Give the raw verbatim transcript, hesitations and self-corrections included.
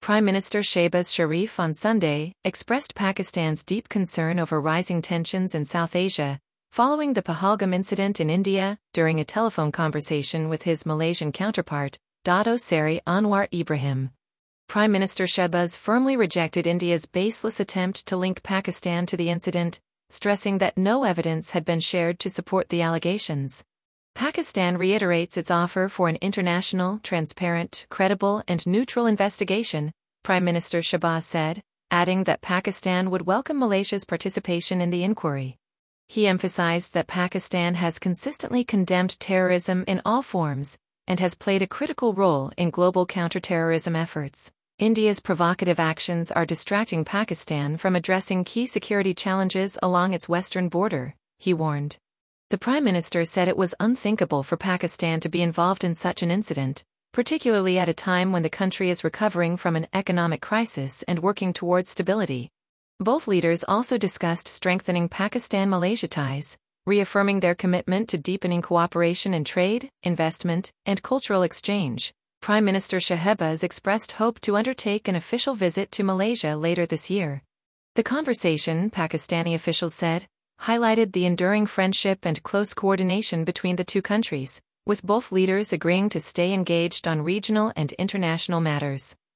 Prime Minister Shehbaz Sharif on Sunday expressed Pakistan's deep concern over rising tensions in South Asia, following the Pahalgam incident in India, during a telephone conversation with his Malaysian counterpart, Dato Seri Anwar Ibrahim. Prime Minister Shehbaz firmly rejected India's baseless attempt to link Pakistan to the incident, stressing that no evidence had been shared to support the allegations. Pakistan reiterates its offer for an international, transparent, credible, and neutral investigation, Prime Minister Shehbaz said, adding that Pakistan would welcome Malaysia's participation in the inquiry. He emphasized that Pakistan has consistently condemned terrorism in all forms and has played a critical role in global counterterrorism efforts. India's provocative actions are distracting Pakistan from addressing key security challenges along its western border, he warned. The Prime Minister said it was unthinkable for Pakistan to be involved in such an incident, particularly at a time when the country is recovering from an economic crisis and working towards stability. Both leaders also discussed strengthening Pakistan-Malaysia ties, reaffirming their commitment to deepening cooperation in trade, investment, and cultural exchange. Prime Minister Shehbaz expressed hope to undertake an official visit to Malaysia later this year. The conversation, Pakistani officials said, highlighted the enduring friendship and close coordination between the two countries, with both leaders agreeing to stay engaged on regional and international matters.